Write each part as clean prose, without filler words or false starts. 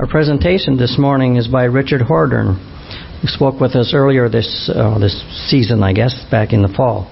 Our presentation this morning is by Richard Hordern, who spoke with us earlier this season, I guess, back in the fall.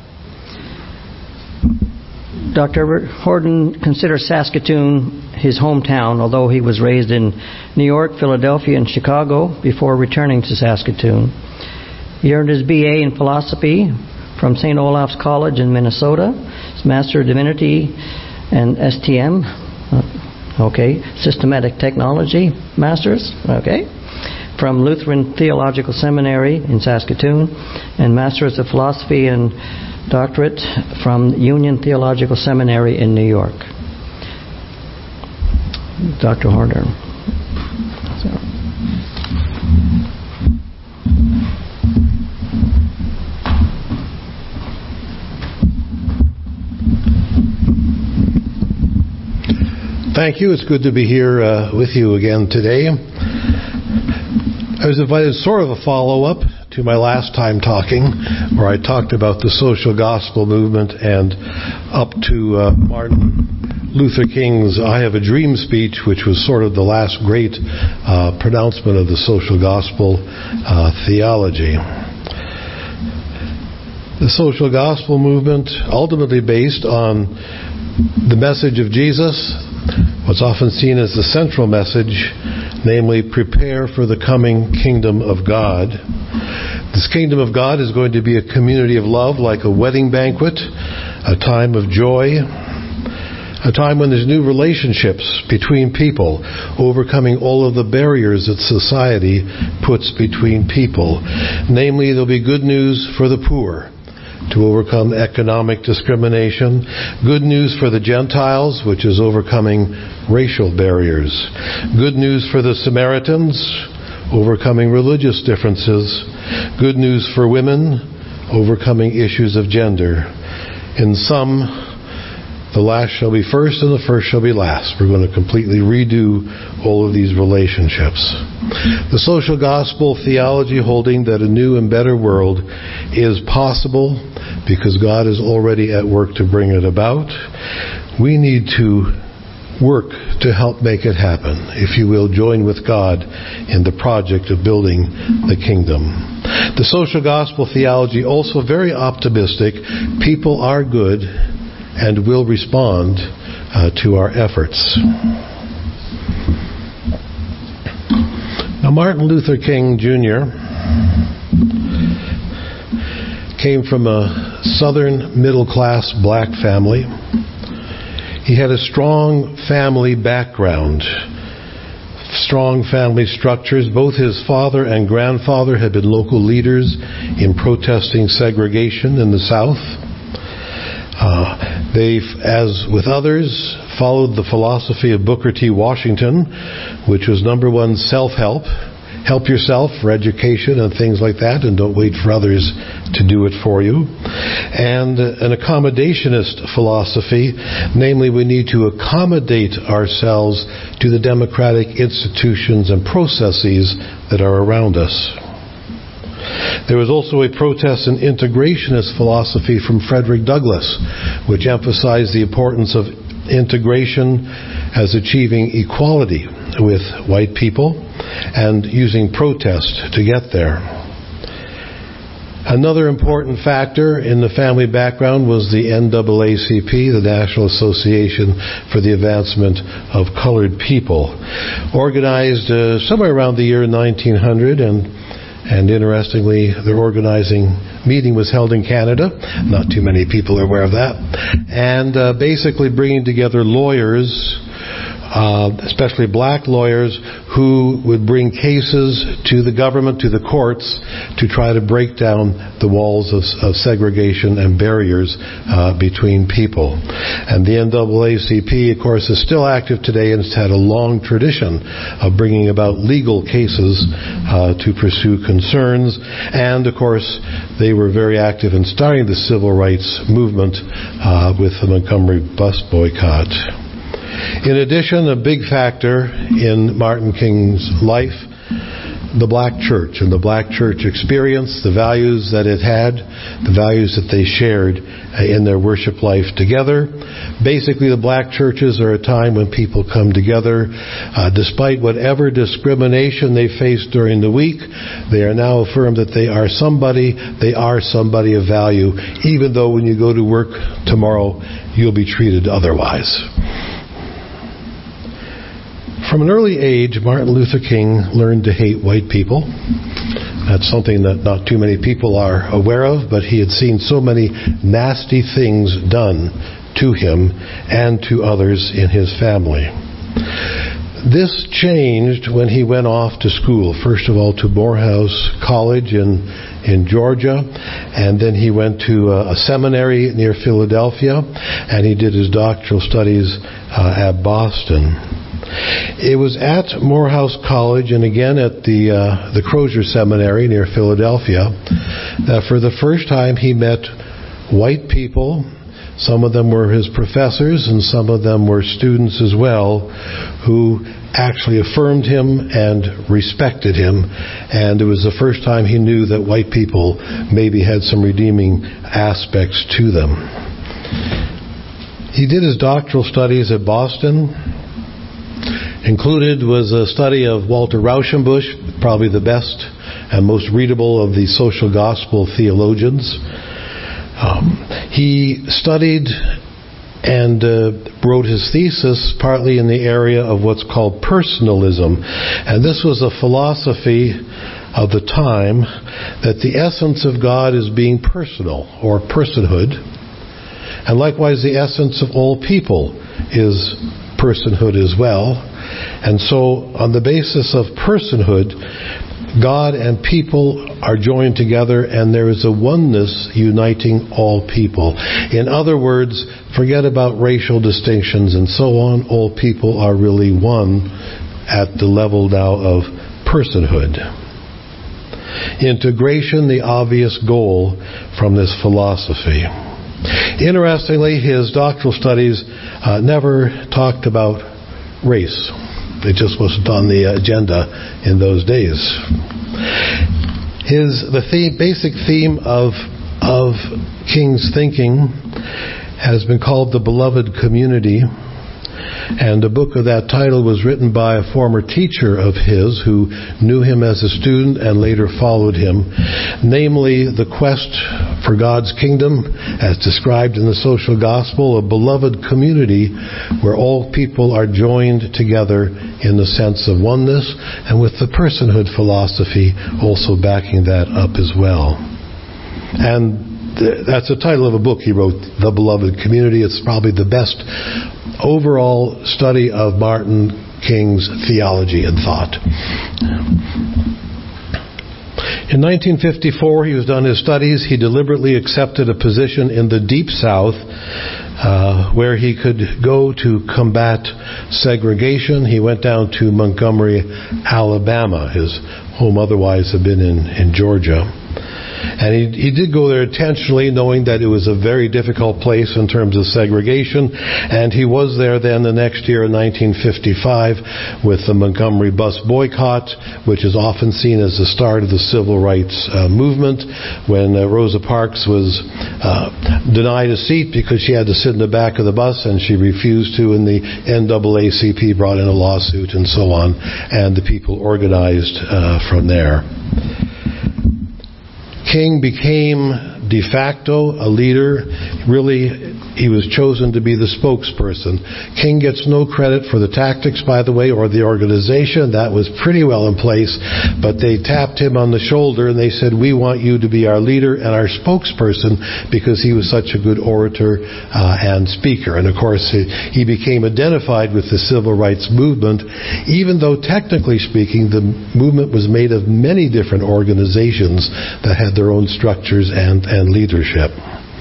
Dr. Hordern considers Saskatoon his hometown, although he was raised in New York, Philadelphia, and Chicago before returning to Saskatoon. He earned his B.A. in philosophy from St. Olaf's College in Minnesota, his Master of Divinity and STM, Systematic Technology Masters, from Lutheran Theological Seminary in Saskatoon, and Masters of Philosophy and Doctorate from Union Theological Seminary in New York. Dr. Hordern. Thank you. It's good to be here with you again today. I was invited sort of a follow-up to my last time talking, where I talked about the social gospel movement and up to Martin Luther King's I Have a Dream speech, which was sort of the last great pronouncement of the social gospel theology. The social gospel movement, ultimately based on the message of Jesus, what's often seen as the central message, namely, prepare for the coming kingdom of God. This kingdom of God is going to be a community of love, like a wedding banquet, a time of joy, a time when there's new relationships between people, overcoming all of the barriers that society puts between people. Namely, there'll be good news for the poor, to overcome economic discrimination, good news for the Gentiles, which is overcoming racial barriers, good news for the Samaritans, overcoming religious differences, good news for women, overcoming issues of gender. In sum, the last shall be first and the first shall be last. We're going to completely redo all of these relationships. The social gospel theology holding that a new and better world is possible because God is already at work to bring it about. We need to work to help make it happen. If you will, join with God in the project of building the kingdom. The social gospel theology also very optimistic. People are good and will respond to our efforts. Now, Martin Luther King Jr. came from a southern middle-class black family. He had a strong family background, strong family structures. Both his father and grandfather had been local leaders in protesting segregation in the South. They, as with others, followed the philosophy of Booker T. Washington, which was number one, self-help. Help yourself for education and things like that, and don't wait for others to do it for you. And an accommodationist philosophy, namely we need to accommodate ourselves to the democratic institutions and processes that are around us. There was also a protest and integrationist philosophy from Frederick Douglass, which emphasized the importance of integration as achieving equality with white people and using protest to get there. Another important factor in the family background was the NAACP, the National Association for the Advancement of Colored People, organized somewhere around the year 1900, and interestingly, their organizing meeting was held in Canada. Not too many people are aware of that. And basically bringing together lawyers, especially black lawyers, who would bring cases to the government, to the courts, to try to break down the walls of segregation and barriers between people. And the NAACP, of course, is still active today, and it's had a long tradition of bringing about legal cases to pursue concerns. And, of course, they were very active in starting the civil rights movement with the Montgomery bus boycott. In addition, a big factor in Martin King's life the black church and the black church experience, the values that it had, the values that they shared in their worship life together. Basically, the black churches are a time when people come together. Despite whatever discrimination they faced during the week, they are now affirmed that they are somebody of value, even though when you go to work tomorrow, you'll be treated otherwise. From an early age, Martin Luther King learned to hate white people. That's something that not too many people are aware of, but he had seen so many nasty things done to him and to others in his family. This changed when he went off to school, first of all to Morehouse College in Georgia, and then he went to a seminary near Philadelphia, and he did his doctoral studies at Boston. It was at Morehouse College and again at the Crozier Seminary near Philadelphia that for the first time he met white people. Some of them were his professors and some of them were students as well, who actually affirmed him and respected him. And it was the first time he knew that white people maybe had some redeeming aspects to them. He did his doctoral studies at Boston. Included was a study of Walter Rauschenbusch, probably the best and most readable of the social gospel theologians. He studied and wrote his thesis partly in the area of what's called personalism. And this was a philosophy of the time that the essence of God is being personal, or personhood. And likewise, the essence of all people is personhood as well. And so, on the basis of personhood, God and people are joined together, and there is a oneness uniting all people. In other words, forget about racial distinctions and so on. All people are really one at the level now of personhood. Integration, the obvious goal from this philosophy. Interestingly, his doctoral studies never talked about race. It just wasn't on the agenda in those days. The basic theme of King's thinking has been called the beloved community. And a book of that title was written by a former teacher of his who knew him as a student and later followed him, namely The Quest for God's Kingdom, as described in the social gospel, a beloved community where all people are joined together in the sense of oneness, and with the personhood philosophy also backing that up as well. And that's the title of a book he wrote, The Beloved Community. It's probably the best overall study of Martin King's theology and thought. In 1954, he was done his studies. He deliberately accepted a position in the Deep South where he could go to combat segregation. He went down to Montgomery, Alabama. His home otherwise had been in Georgia. And he did go there intentionally, knowing that it was a very difficult place in terms of segregation. And he was there then the next year in 1955 with the Montgomery bus boycott, which is often seen as the start of the civil rights movement, when Rosa Parks was denied a seat because she had to sit in the back of the bus and she refused to, and the NAACP brought in a lawsuit and so on, and the people organized from there. King became de facto a leader. Really, he was chosen to be the spokesperson. King gets no credit for the tactics, by the way, or the organization. That was pretty well in place. But they tapped him on the shoulder and they said, we want you to be our leader and our spokesperson, because he was such a good orator and speaker. And of course, he became identified with the civil rights movement, even though technically speaking, the movement was made of many different organizations that had their own structures and leadership.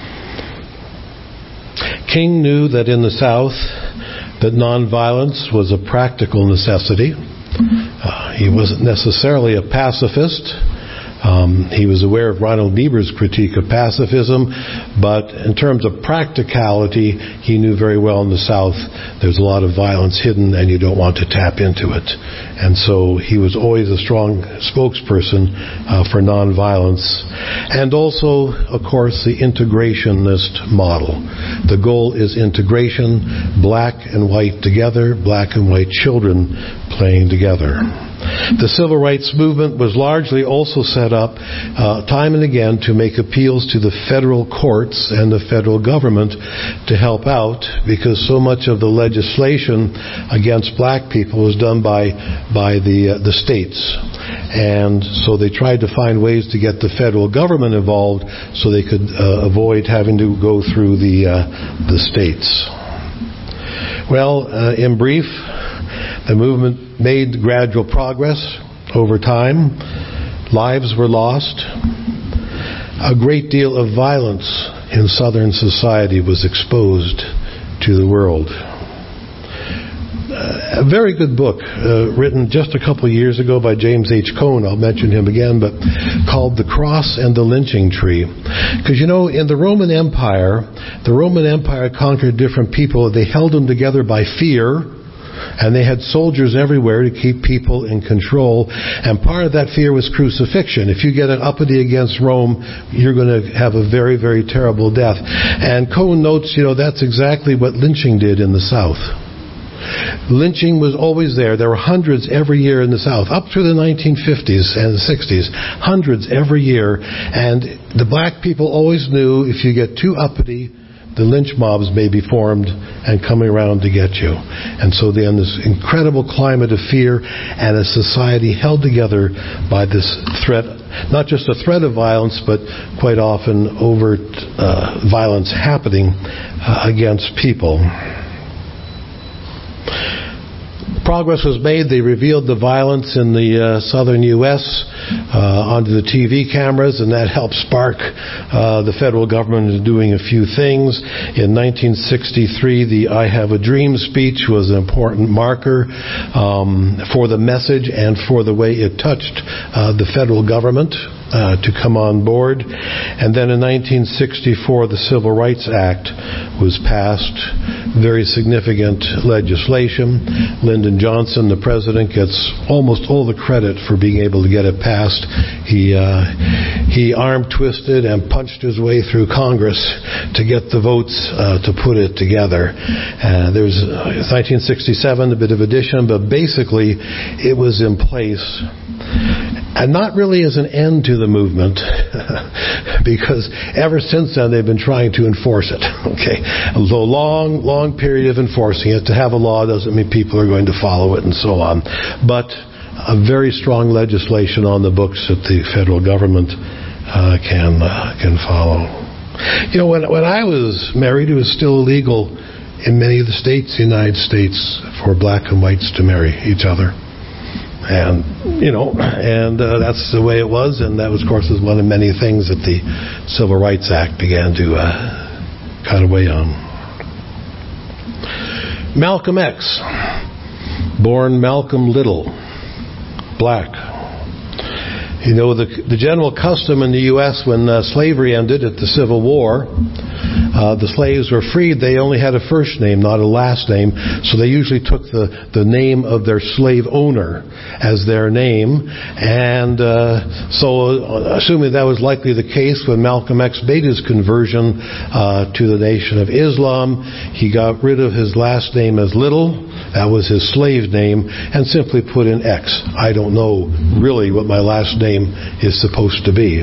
King knew that in the South that nonviolence was a practical necessity. He wasn't necessarily a pacifist, He was aware of Ronald Niebuhr's critique of pacifism, but in terms of practicality, he knew very well in the South there's a lot of violence hidden and you don't want to tap into it. And so he was always a strong spokesperson for nonviolence. And also, of course, the integrationist model. The goal is integration, black and white together, black and white children playing together. The civil rights movement was largely also set up time and again to make appeals to the federal courts and the federal government to help out, because so much of the legislation against black people was done by the states. And so they tried to find ways to get the federal government involved so they could avoid having to go through the states. Well, in brief, the movement made gradual progress over time. Lives were lost. A great deal of violence in Southern society was exposed to the world. A very good book written just a couple of years ago by James H. Cone, I'll mention him again, but called The Cross and the Lynching Tree. Because, in the Roman Empire conquered different people. They held them together by fear. And they had soldiers everywhere to keep people in control. And part of that fear was crucifixion. If you get an uppity against Rome, you're going to have a very, very terrible death. And Cone notes, that's exactly what lynching did in the South. Lynching was always there. There were hundreds every year in the South, up through the 1950s and the 60s. Hundreds every year. And the black people always knew if you get too uppity, the lynch mobs may be formed and coming around to get you. And so then this incredible climate of fear and a society held together by this threat, not just a threat of violence, but quite often overt violence happening against people. Progress was made. They revealed the violence in the southern U.S. Onto the TV cameras, and that helped spark the federal government into doing a few things. In 1963, the I Have a Dream speech was an important marker for the message and for the way it touched the federal government to come on board. And then in 1964, the Civil Rights Act was passed. Very significant legislation. Lyndon Johnson, the president, gets almost all the credit for being able to get it passed. He arm twisted and punched his way through Congress to get the votes to put it together. There's 1967, a bit of addition, but basically it was in place. And not really as an end to the movement, because ever since then they've been trying to enforce it. Okay, a long period of enforcing it. To have a law doesn't mean people are going to follow it and so on. But a very strong legislation on the books that the federal government can follow. When I was married, it was still illegal in many of the states, the United States, for black and whites to marry each other. And that's the way it was, and that was, of course, one of many things that the Civil Rights Act began to cut away on. Malcolm X, born Malcolm Little, black. The general custom in the U.S. when slavery ended at the Civil War, the slaves were freed. They only had a first name, not a last name. So they usually took the name of their slave owner as their name. And so assuming that was likely the case when Malcolm X made his conversion to the Nation of Islam, he got rid of his last name as Little. That was his slave name, and simply put in X. I don't know really what my last name is supposed to be.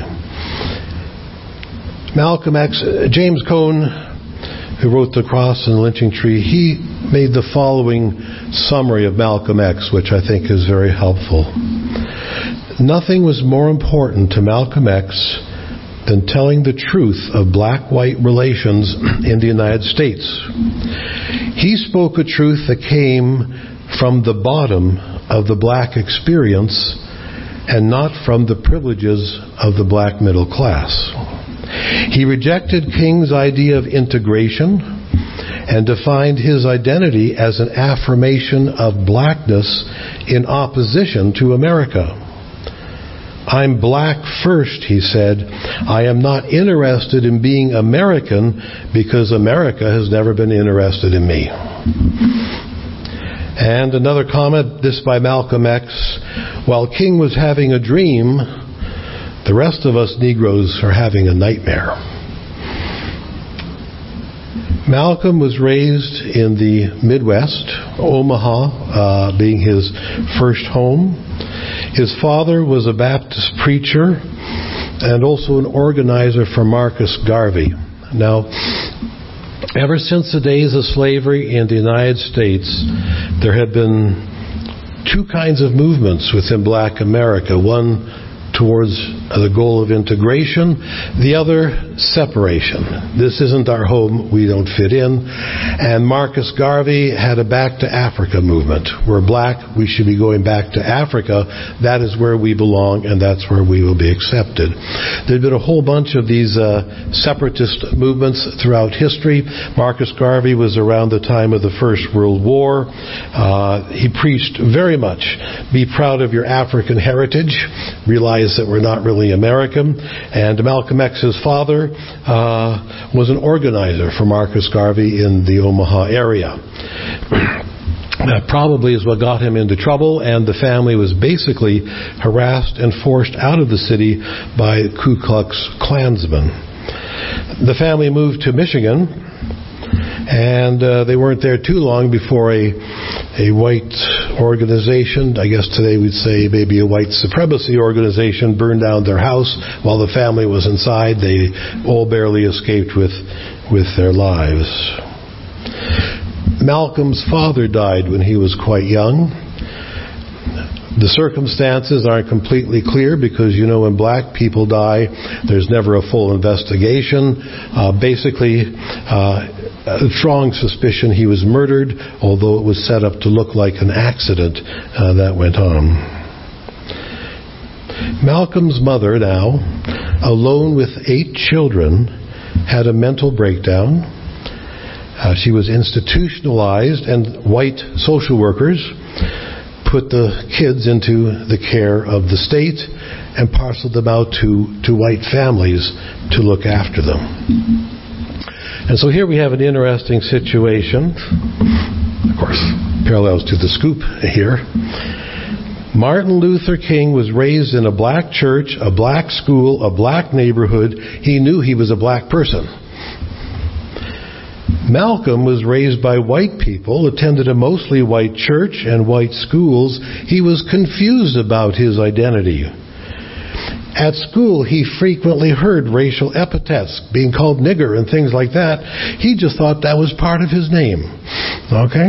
Malcolm X, James Cone, who wrote The Cross and the Lynching Tree, he made the following summary of Malcolm X, which I think is very helpful. Nothing was more important to Malcolm X than telling the truth of black-white relations in the United States. He spoke a truth that came from the bottom of the black experience and not from the privileges of the black middle class. He rejected King's idea of integration and defined his identity as an affirmation of blackness in opposition to America. I'm black first, he said. I am not interested in being American because America has never been interested in me. And another comment, this by Malcolm X. While King was having a dream, the rest of us Negroes are having a nightmare. Malcolm was raised in the Midwest, Omaha being his first home. His father was a Baptist preacher and also an organizer for Marcus Garvey. Now, ever since the days of slavery in the United States, there have been two kinds of movements within Black America. One towards the goal of integration, the other separation. This isn't our home, we don't fit in. And Marcus Garvey had a Back to Africa movement. We're black, we should be going back to Africa. That is where we belong, and that's where we will be accepted. There'd been a whole bunch of these separatist movements throughout history. Marcus Garvey was around the time of the First World War. He preached very much, be proud of your African heritage, realize that we're not really American. And Malcolm X's father was an organizer for Marcus Garvey in the Omaha area. That probably is what got him into trouble, and the family was basically harassed and forced out of the city by Ku Klux Klansmen. The family moved to Michigan, and they weren't there too long before a white organization, I guess today we'd say maybe a white supremacy organization, burned down their house while the family was inside. They all barely escaped with their lives. Malcolm's father died when he was quite young. The circumstances aren't completely clear because, when black people die, there's never a full investigation. Basically, a strong suspicion he was murdered, although it was set up to look like an accident that went on. Malcolm's mother now, alone with 8 children, had a mental breakdown. She was institutionalized, and white social workers put the kids into the care of the state and parceled them out to white families to look after them. And so here we have an interesting situation. Of course, parallels to the scoop here. Martin Luther King was raised in a black church, a black school, a black neighborhood. He knew he was a black person. Malcolm was raised by white people, attended a mostly white church and white schools. He was confused about his identity. At school, he frequently heard racial epithets, being called nigger and things like that. He just thought that was part of his name. Okay?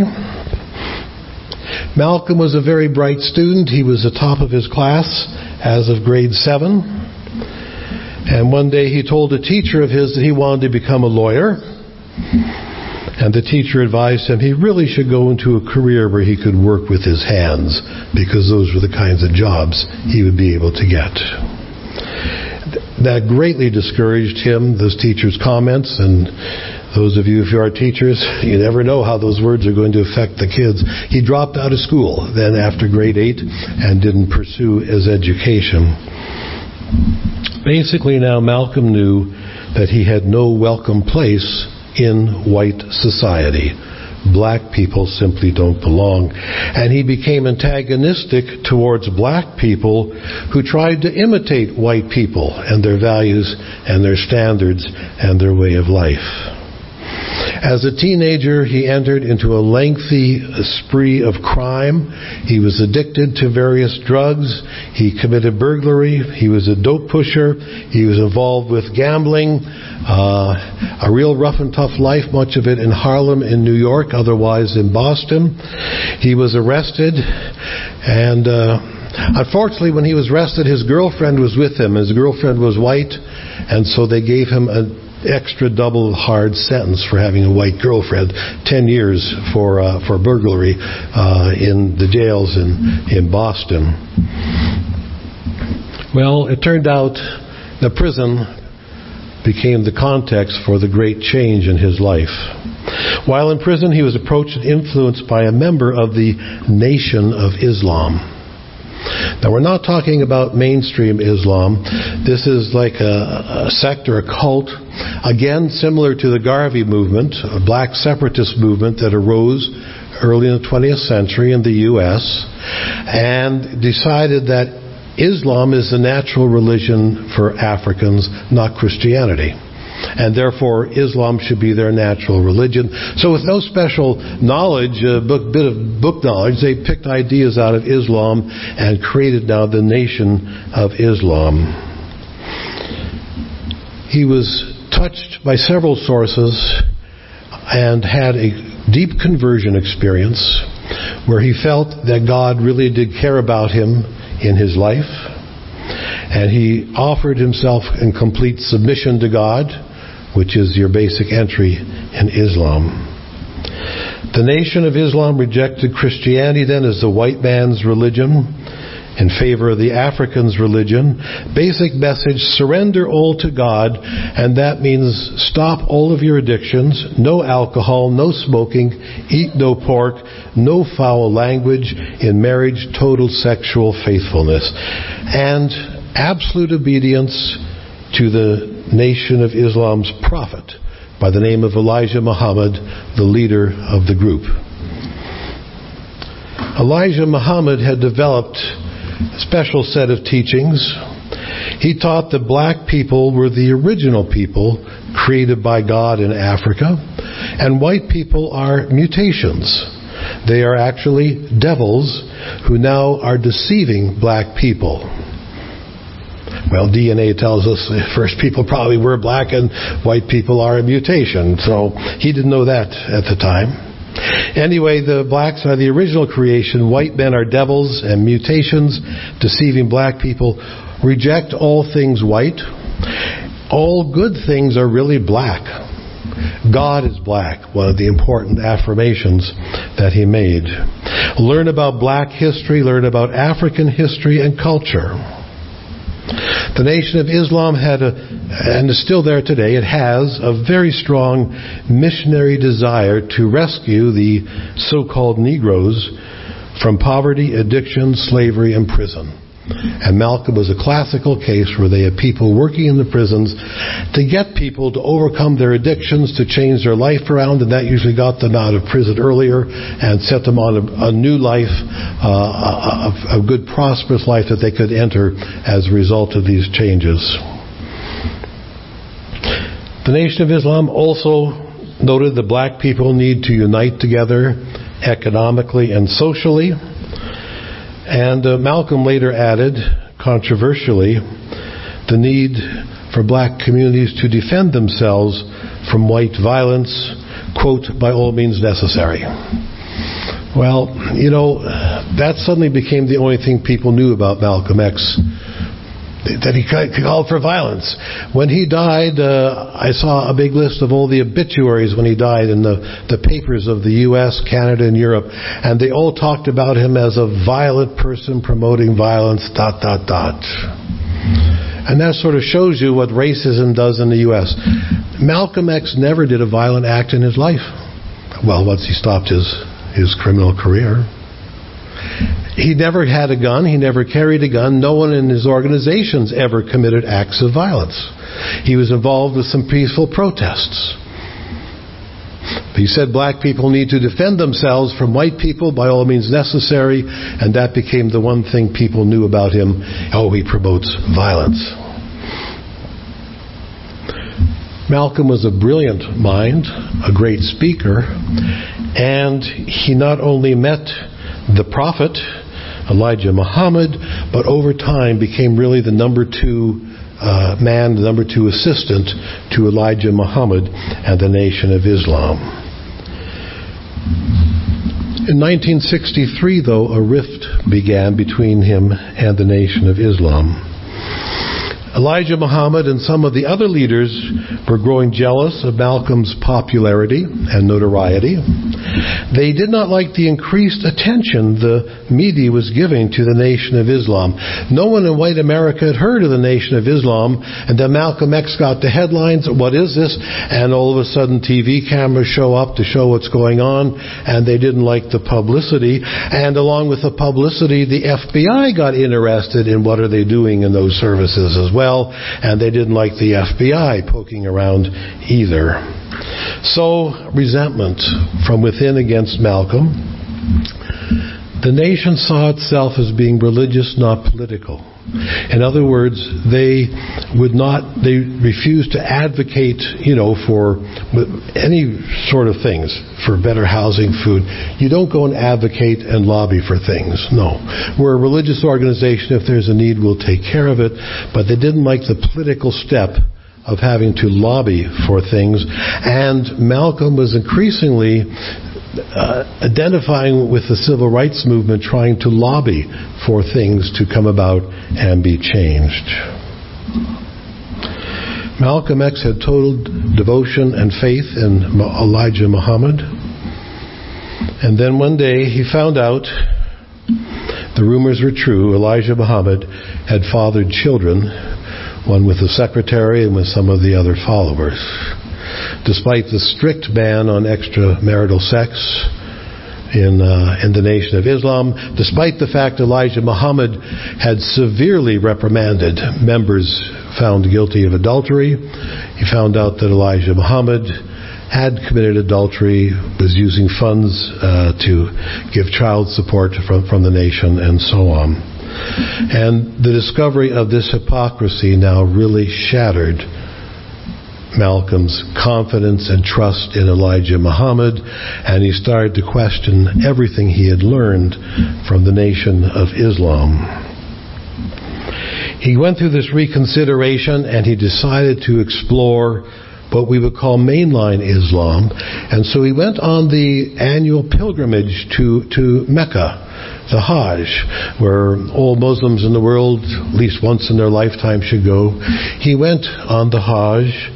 Malcolm was a very bright student. He was the top of his class as of grade 7. And one day he told a teacher of his that he wanted to become a lawyer. And the teacher advised him he really should go into a career where he could work with his hands, because those were the kinds of jobs he would be able to get. That greatly discouraged him, those teachers' comments, and those of you who are teachers, you never know how those words are going to affect the kids. He dropped out of school then after grade 8 and didn't pursue his education. Basically now Malcolm knew that he had no welcome place in white society. Black people simply don't belong. And he became antagonistic towards black people who tried to imitate white people and their values and their standards and their way of life. As a teenager, he entered into a lengthy spree of crime. He was addicted to various drugs. He committed burglary. He was a dope pusher. He was involved with gambling. A real rough and tough life, much of it in Harlem in New York, otherwise in Boston. He was arrested, and unfortunately when he was arrested, his girlfriend was with him. His girlfriend was white, and so they gave him an extra double hard sentence for having a white girlfriend, 10 years for burglary in the jails in Boston. Well, it turned out the prison became the context for the great change in his life. While in prison, he was approached and influenced by a member of the Nation of Islam. Now, we're not talking about mainstream Islam. This is like a sect or a cult, again, similar to the Garvey movement, a black separatist movement that arose early in the 20th century in the U.S. and decided that Islam is the natural religion for Africans, not Christianity. And therefore, Islam should be their natural religion. So with no special knowledge, bit of book knowledge, they picked ideas out of Islam and created now the Nation of Islam. He was touched by several sources and had a deep conversion experience where he felt that God really did care about him in his life. And he offered himself in complete submission to God, which is your basic entry in Islam. The Nation of Islam rejected Christianity then as the white man's religion in favor of the African's religion. Basic message, surrender all to God, and that means stop all of your addictions, no alcohol, no smoking, eat no pork, no foul language, in marriage, total sexual faithfulness, and absolute obedience to the Nation of Islam's prophet by the name of Elijah Muhammad, the leader of the group. Elijah Muhammad had developed a special set of teachings. He taught that black people were the original people created by God in Africa, and white people are mutations. They are actually devils who now are deceiving black people. Well, DNA tells us the first people probably were black and white people are a mutation. So he didn't know that at the time. Anyway, the blacks are the original creation. White men are devils and mutations, deceiving black people. Reject all things white. All good things are really black. God is black, one of the important affirmations that he made. Learn about black history, learn about African history and culture. The Nation of Islam had and is still there today, it has a very strong missionary desire to rescue the so-called Negroes from poverty, addiction, slavery, and prison. And Malcolm was a classical case where they had people working in the prisons to get people to overcome their addictions, to change their life around, and that usually got them out of prison earlier and set them on a new life, a good prosperous life that they could enter as a result of these changes. The Nation of Islam also noted that black people need to unite together economically and socially. And Malcolm later added, controversially, the need for black communities to defend themselves from white violence, quote, by all means necessary. Well, that suddenly became the only thing people knew about Malcolm X, that he called for violence. When he died, I saw a big list of all the obituaries when he died in the papers of the U.S., Canada, and Europe, and they all talked about him as a violent person promoting violence, ... And that sort of shows you what racism does in the U.S. Malcolm X never did a violent act in his life. Well, once he stopped his criminal career. He never had a gun. He never carried a gun. No one in his organizations ever committed acts of violence. He was involved with some peaceful protests. He said black people need to defend themselves from white people by all means necessary, and that became the one thing people knew about him. Oh, he promotes violence. Malcolm was a brilliant mind, a great speaker, and he not only met the prophet, Elijah Muhammad, but over time became really the number two man, the number two assistant to Elijah Muhammad and the Nation of Islam. In 1963, though, a rift began between him and the Nation of Islam. Elijah Muhammad and some of the other leaders were growing jealous of Malcolm's popularity and notoriety, They did not like the increased attention the media was giving to the Nation of Islam. No one in white America had heard of the Nation of Islam, and then Malcolm X got the headlines, what is this? And all of a sudden TV cameras show up to show what's going on, and they didn't like the publicity. And along with the publicity, the FBI got interested in what are they doing in those services as well, and they didn't like the FBI poking around either. So, resentment from within against Malcolm. The nation saw itself as being religious, not political. In other words, they refused to advocate, for any sort of things, for better housing, food. You don't go and advocate and lobby for things. No. We're a religious organization. If there's a need, we'll take care of it. But they didn't like the political step of having to lobby for things. And Malcolm was increasingly identifying with the civil rights movement, trying to lobby for things to come about and be changed. Malcolm X had total devotion and faith in Elijah Muhammad. And then one day he found out the rumors were true. Elijah Muhammad had fathered children, one with the secretary and with some of the other followers. Despite the strict ban on extramarital sex in the Nation of Islam, despite the fact Elijah Muhammad had severely reprimanded members found guilty of adultery, he found out that Elijah Muhammad had committed adultery, was using funds to give child support from the nation, and so on. And the discovery of this hypocrisy now really shattered Malcolm's confidence and trust in Elijah Muhammad, and he started to question everything he had learned from the Nation of Islam. He went through this reconsideration, and he decided to explore what we would call mainline Islam, and so he went on the annual pilgrimage to Mecca, the Hajj, where all Muslims in the world, at least once in their lifetime, should go. He went on the Hajj,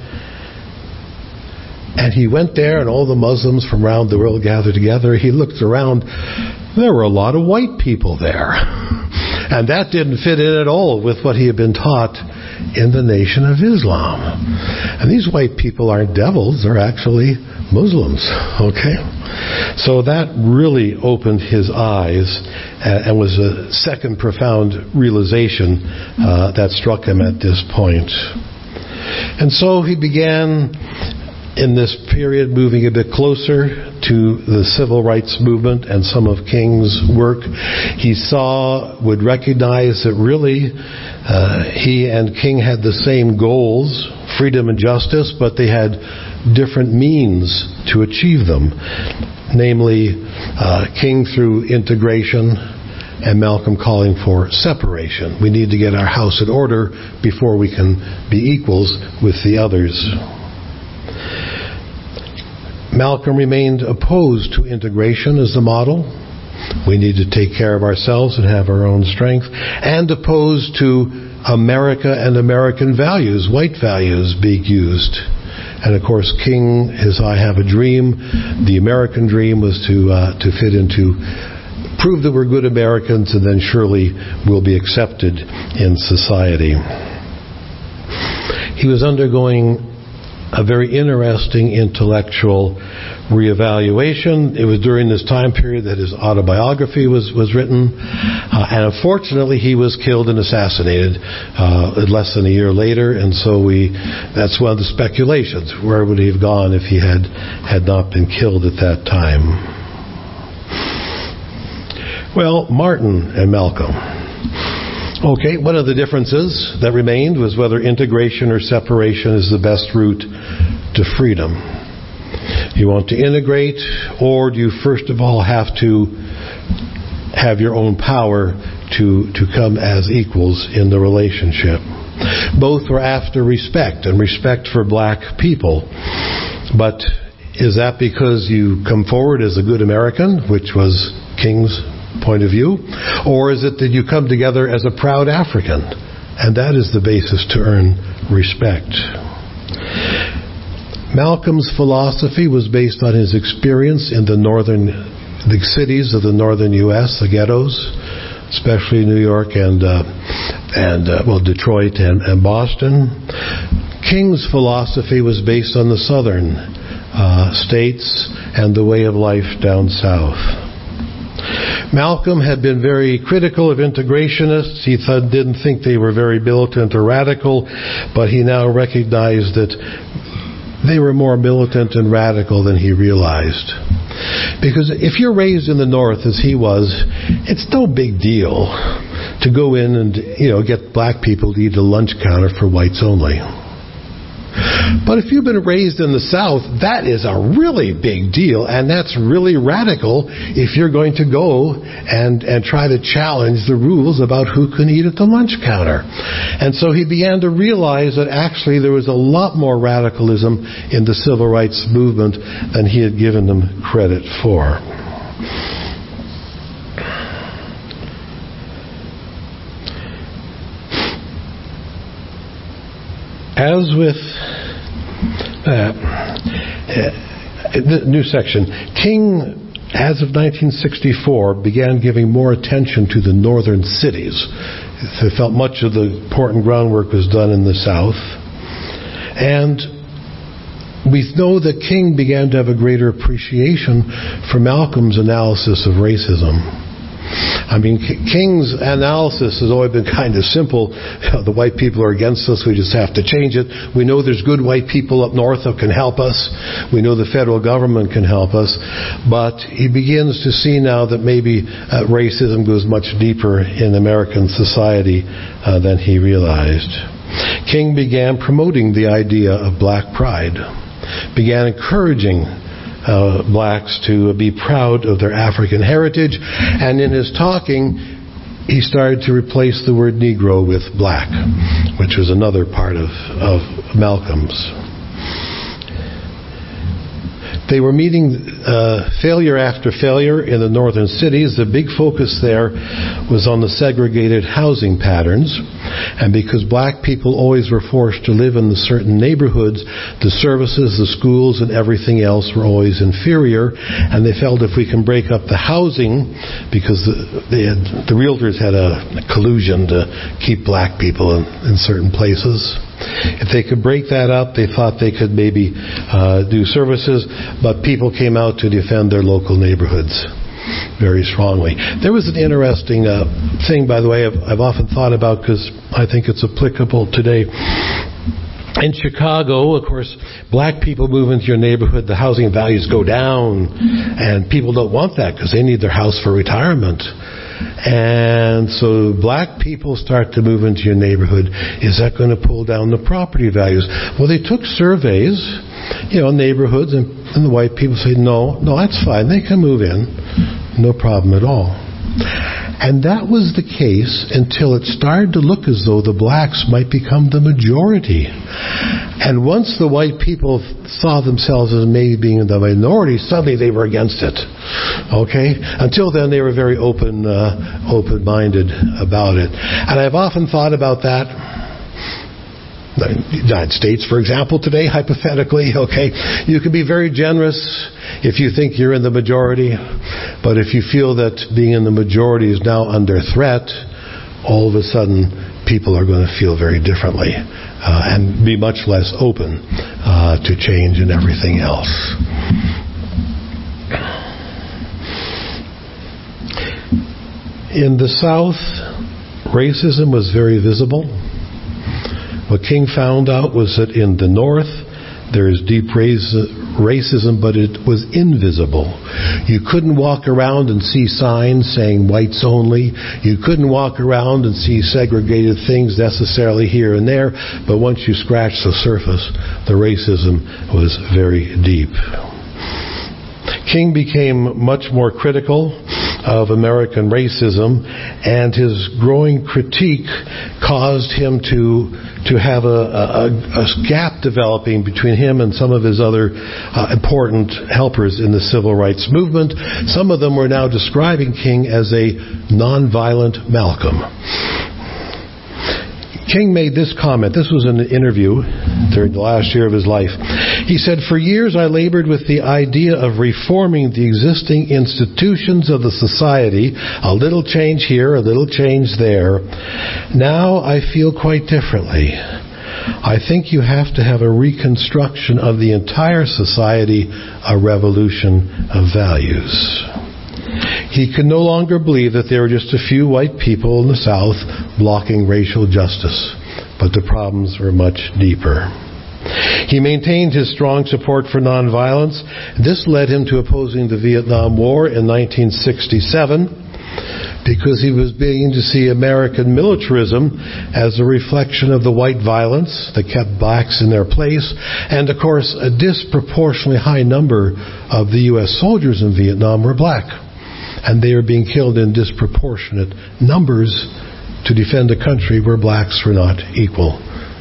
and he went there, and all the Muslims from around the world gathered together. He looked around. There were a lot of white people there. And that didn't fit in at all with what he had been taught in the Nation of Islam. And these white people aren't devils. They're actually Muslims. Okay? So that really opened his eyes and was a second profound realization that struck him at this point. And so he began, in this period, moving a bit closer to the civil rights movement and some of King's work. He would recognize that really he and King had the same goals, freedom and justice, but they had different means to achieve them. Namely, King through integration and Malcolm calling for separation. We need to get our house in order before we can be equals with the others. Malcolm remained opposed to integration as the model. We need to take care of ourselves and have our own strength. And opposed to America and American values, white values, being used. And of course, King, his I Have a Dream, the American dream was to fit into, prove that we're good Americans, and then surely we'll be accepted in society. He was undergoing a very interesting intellectual reevaluation. It was during this time period that his autobiography was written, and unfortunately he was killed and assassinated less than a year later, and so that's one of the speculations. Where would he have gone if he had not been killed at that time? Well, Martin and Malcolm. Okay, one of the differences that remained was whether integration or separation is the best route to freedom. You want to integrate, or do you first of all have to have your own power to come as equals in the relationship? Both were after respect, and respect for black people. But is that because you come forward as a good American, which was King's point of view, or is it that you come together as a proud African, and that is the basis to earn respect? Malcolm's philosophy was based on his experience in the cities of the northern U.S., the ghettos, especially New York and Detroit and Boston. King's philosophy was based on the southern states and the way of life down south. Malcolm had been very critical of integrationists. He didn't think they were very militant or radical, but he now recognized that they were more militant and radical than he realized. Because if you're raised in the North as he was, it's no big deal to go in and get black people to eat a lunch counter for whites only. But if you've been raised in the South, that is a really big deal, and that's really radical if you're going to go and try to challenge the rules about who can eat at the lunch counter. And so he began to realize that actually there was a lot more radicalism in the civil rights movement than he had given them credit for. As with the new section, King, as of 1964, began giving more attention to the northern cities. He felt much of the important groundwork was done in the South. And we know that King began to have a greater appreciation for Malcolm's analysis of racism. I mean, King's analysis has always been kind of simple. The white people are against us. We just have to change it. We know there's good white people up north that can help us. We know the federal government can help us. But he begins to see now that maybe racism goes much deeper in American society than he realized. King began promoting the idea of black pride, began encouraging blacks to be proud of their African heritage, and in his talking he started to replace the word Negro with black, which was another part of Malcolm's. They were meeting failure after failure in the northern cities. The big focus there was on the segregated housing patterns. And because black people always were forced to live in the certain neighborhoods, the services, the schools, and everything else were always inferior. And they felt if we can break up the housing, because the realtors had a collusion to keep black people in certain places. If they could break that up, they thought they could maybe do services, but people came out to defend their local neighborhoods very strongly. There was an interesting thing, by the way, I've often thought about because I think it's applicable today. In Chicago, of course, black people move into your neighborhood, the housing values go down, and people don't want that because they need their house for retirement. And so black people start to move into your neighborhood. Is that going to pull down the property values? Well, they took surveys, neighborhoods, and the white people say, no, that's fine. They can move in. No problem at all. And that was the case until it started to look as though the blacks might become the majority. And once the white people saw themselves as maybe being the minority, suddenly they were against it. Okay? Until then, they were very open-minded about it. And I've often thought about that. The United States, for example, today, hypothetically, okay, you can be very generous if you think you're in the majority, but if you feel that being in the majority is now under threat, all of a sudden people are going to feel very differently and be much less open to change and everything else. In the South, racism was very visible. What King found out was that in the North, there is deep racism, but it was invisible. You couldn't walk around and see signs saying whites only. You couldn't walk around and see segregated things necessarily here and there, but once you scratch the surface, the racism was very deep. King became much more critical of American racism, and his growing critique caused him to have a gap developing between him and some of his other important helpers in the civil rights movement. Some of them were now describing King as a nonviolent Malcolm. King made this comment. This was in an interview during the last year of his life. He said, "For years I labored with the idea of reforming the existing institutions of the society, a little change here, a little change there. Now I feel quite differently. I think you have to have a reconstruction of the entire society, a revolution of values." He could no longer believe that there were just a few white people in the South blocking racial justice, but the problems were much deeper. He maintained his strong support for nonviolence. This led him to opposing the Vietnam War in 1967 because he was beginning to see American militarism as a reflection of the white violence that kept blacks in their place, and of course a disproportionately high number of the U.S. soldiers in Vietnam were black, and they were being killed in disproportionate numbers to defend a country where blacks were not equal.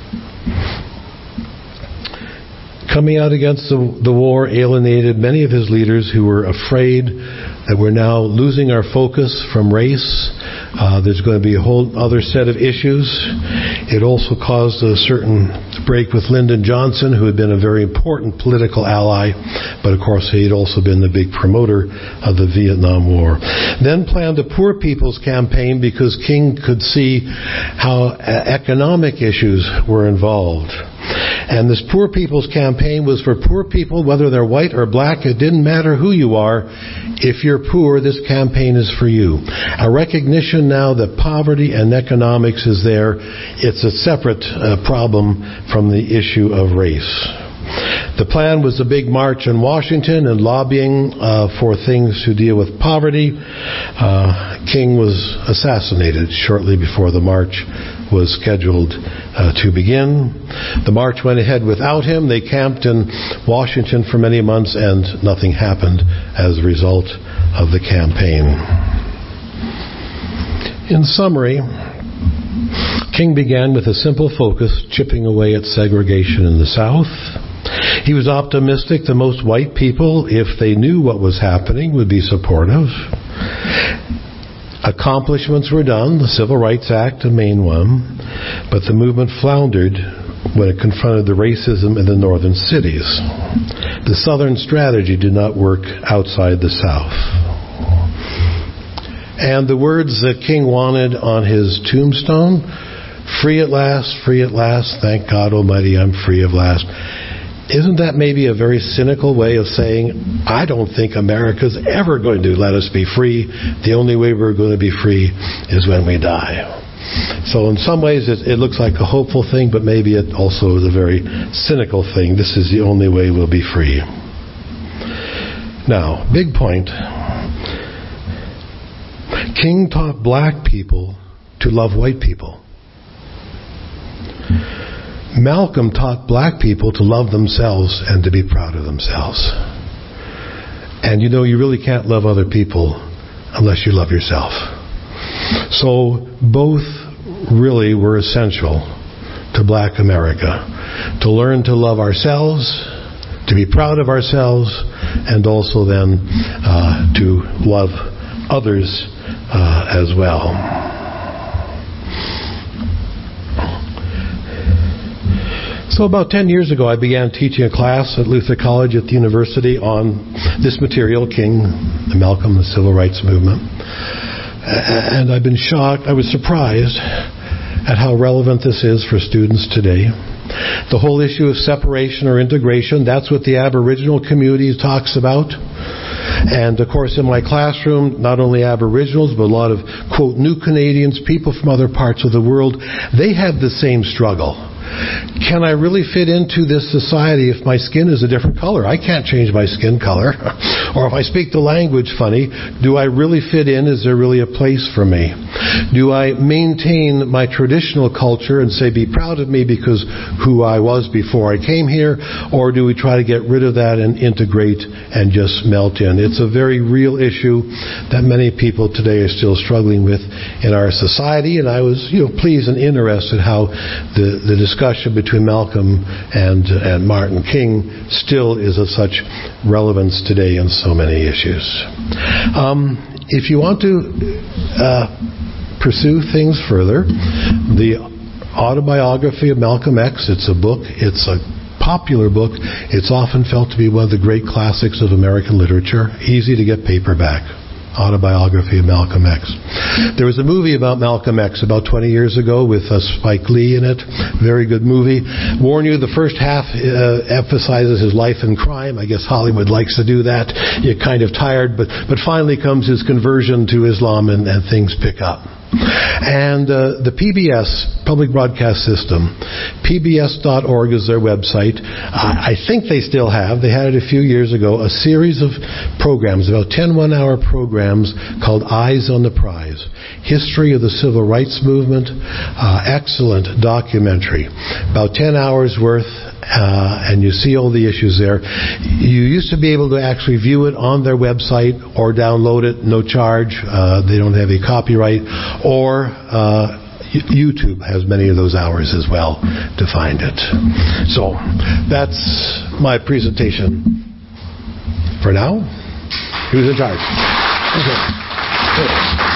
Coming out against the war alienated many of his leaders who were afraid that we're now losing our focus from race. There's going to be a whole other set of issues. It also caused a certain break with Lyndon Johnson, who had been a very important political ally, but of course he had also been the big promoter of the Vietnam War. Then planned a Poor People's Campaign because King could see how economic issues were involved. And this Poor People's Campaign was for poor people, whether they're white or black. It didn't matter who you are. If you're poor, this campaign is for you. A recognition now that poverty and economics is there. It's a separate problem from the issue of race. The plan was a big march in Washington and lobbying for things to deal with poverty. King was assassinated shortly before the march was scheduled to begin. The march went ahead without him. They camped in Washington for many months and nothing happened as a result of the campaign. In summary, King began with a simple focus, chipping away at segregation in the South. He was optimistic that most white people, if they knew what was happening, would be supportive. Accomplishments were done, the Civil Rights Act, a main one, but the movement floundered when it confronted the racism in the northern cities. The Southern strategy did not work outside the South. And the words that King wanted on his tombstone, free at last, thank God Almighty, I'm free at last. Isn't that maybe a very cynical way of saying, I don't think America's ever going to let us be free. The only way we're going to be free is when we die. So in some ways it looks like a hopeful thing, but maybe it also is a very cynical thing. This is the only way we'll be free. Now, big point. King taught black people to love white people. Malcolm taught black people to love themselves and to be proud of themselves. And you really can't love other people unless you love yourself. So both really were essential to black America. To learn to love ourselves, to be proud of ourselves, and also then to love others as well. So about 10 years ago, I began teaching a class at Luther College at the university on this material, King, Malcolm, the Civil Rights Movement. And I've been shocked, I was surprised at how relevant this is for students today. The whole issue of separation or integration, that's what the Aboriginal community talks about. And of course in my classroom, not only Aboriginals, but a lot of, quote, new Canadians, people from other parts of the world, they have the same struggle. Can I really fit into this society if my skin is a different color? I can't change my skin color. Or if I speak the language funny, do I really fit in? Is there really a place for me? Do I maintain my traditional culture and say, be proud of me because who I was before I came here? Or do we try to get rid of that and integrate and just melt in? It's a very real issue that many people today are still struggling with in our society. And I was, pleased and interested how the discussion between Malcolm and Martin King still is of such relevance today in so many issues. If you want to pursue things further, the Autobiography of Malcolm X. It's a book. It's a popular book. It's often felt to be one of the great classics of American literature. Easy to get paperback. Autobiography of Malcolm X. There was a movie about Malcolm X about 20 years ago with Spike Lee in it. Very good movie. Warn you, the first half emphasizes his life in crime. I guess Hollywood likes to do that. You're kind of tired, but finally comes his conversion to Islam and things pick up. And the PBS, Public Broadcast System, pbs.org is their website. I think they still have, they had it a few years ago, a series of programs, about 10 one-hour programs called Eyes on the Prize. History of the Civil Rights Movement. Excellent documentary. About 10 hours worth. And you see all the issues there. You used to be able to actually view it on their website or download it, no charge. They don't have any copyright. Or YouTube has many of those hours as well to find it. So that's my presentation for now. Who's in charge? Okay.